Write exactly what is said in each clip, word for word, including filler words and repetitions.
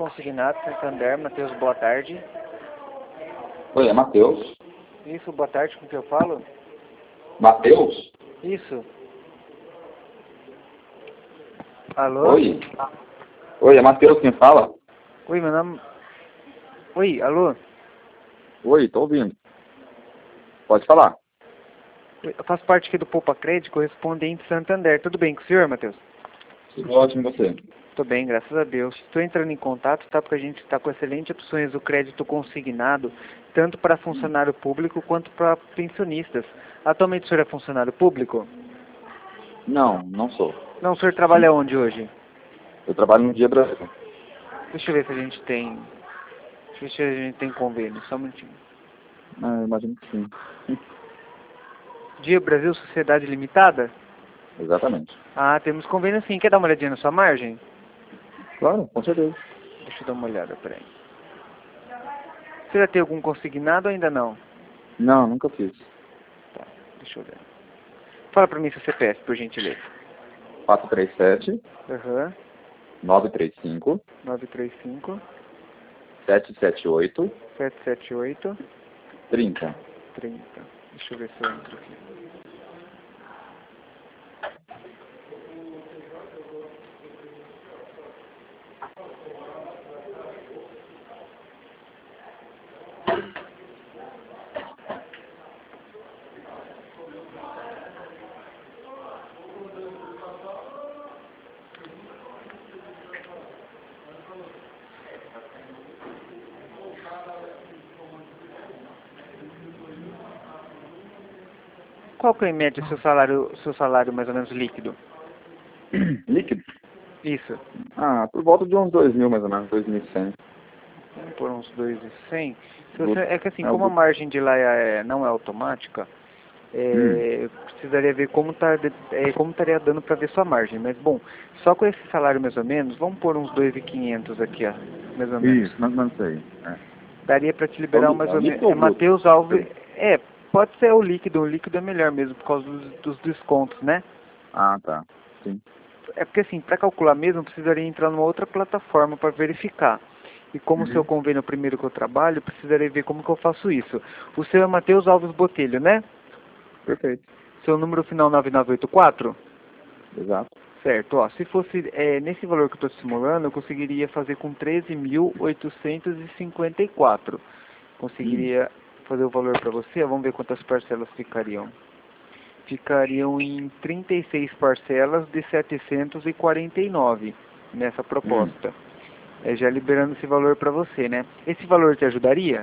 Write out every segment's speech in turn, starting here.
Consignado, Santander, Matheus, boa tarde. Oi, é Matheus. Isso, boa tarde, com que eu falo? Matheus? Isso. Alô? Oi. Oi, é Matheus quem fala? Oi, meu nome... Oi, alô? Oi, tô ouvindo. Pode falar. Eu faço parte aqui do Poupa Crédito, correspondente Santander. Tudo bem com o senhor, Matheus? Tudo ótimo e você? Tô bem, graças a Deus. Estou entrando em contato, tá? Porque a gente está com excelentes opções do crédito consignado, tanto para funcionário público quanto para pensionistas. Atualmente o senhor é funcionário público? Não, não sou. Não, o senhor trabalha onde hoje? Eu trabalho no Dia Brasil. Deixa eu ver se a gente tem... Deixa eu ver se a gente tem convênio, só um minutinho. Ah, eu imagino que sim. Dia Brasil Sociedade Limitada? Exatamente. Ah, temos convênio sim. Quer dar uma olhadinha na sua margem? Claro, com certeza. Deixa eu dar uma olhada, peraí. Você já tem algum consignado ou ainda não? Não, nunca fiz. Tá, deixa eu ver. Fala pra mim seu C P F, por gentileza. quatro três sete, Aham. nove três cinco, nove três cinco, sete sete oito, sete sete oito, trinta. trinta. Deixa eu ver se eu entro aqui. Qual que é em média o seu salário, seu salário mais ou menos líquido? Líquido? Isso. Ah, por volta de uns dois mil mais ou menos, dois mil e cem. Vamos por uns dois mil e cem. Se você, Bruto. é que assim, É o como a bruto. margem de lá é, não é automática, Hum. é, eu precisaria ver como, tá, é, como estaria dando para ver sua margem. Mas, bom, só com esse salário mais ou menos, vamos pôr uns dois mil e quinhentos aqui, ó, mais ou menos. Isso, mais ou menos isso aí. É. Daria para te É o, liberar lí- mais é o ou menos. líquido ou É o bruto? Matheus Alves. É, pode ser o líquido. O líquido é melhor mesmo, por causa dos, dos descontos, né? Ah, tá. Sim. É porque assim, para calcular mesmo, precisaria entrar numa outra plataforma para verificar. E como o seu Uhum. convênio é o primeiro que eu trabalho, precisaria ver como que eu faço isso. O seu é Matheus Alves Botelho, né? Perfeito. Seu número final nove nove oito quatro? Exato. Certo, ó, se fosse é, nesse valor que eu estou simulando, eu conseguiria fazer com treze mil oitocentos e cinquenta e quatro. Hum. Conseguiria fazer o valor para você, vamos ver quantas parcelas ficariam. Ficariam em trinta e seis parcelas de setecentos e quarenta e nove nessa Hum. proposta. É, já liberando esse valor para você, né? Esse valor te ajudaria?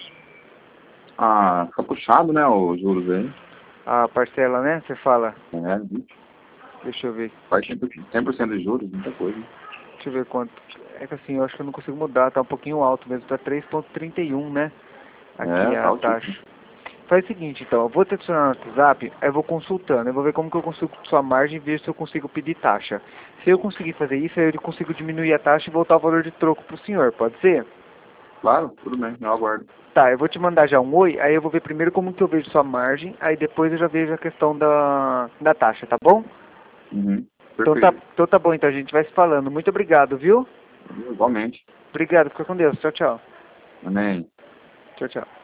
Ah, fica puxado, né, os juros aí. A parcela, né? Você fala. É, vixe, Deixa eu ver. faz cem por cento de juros, muita coisa. Deixa eu ver quanto. É que assim, eu acho que eu não consigo mudar, tá um pouquinho alto mesmo, tá três vírgula trinta e um, né? Aqui É, é tá a altíssimo. taxa. Faz o seguinte, então, eu vou te adicionar no WhatsApp, aí eu vou consultando, eu vou ver como que eu consigo sua margem e ver se eu consigo pedir taxa. Se eu conseguir fazer isso, aí eu consigo diminuir a taxa e voltar o valor de troco pro senhor, pode ser? Claro, tudo bem, eu aguardo. Tá, eu vou te mandar já um oi, aí eu vou ver primeiro como que eu vejo sua margem, aí depois eu já vejo a questão da, da taxa, tá bom? Uhum. Então tá, Perfeito. então tá bom, então a gente vai se falando. Muito obrigado, viu? Igualmente. Obrigado, fica com Deus. Tchau, tchau. Amém. Tchau, tchau.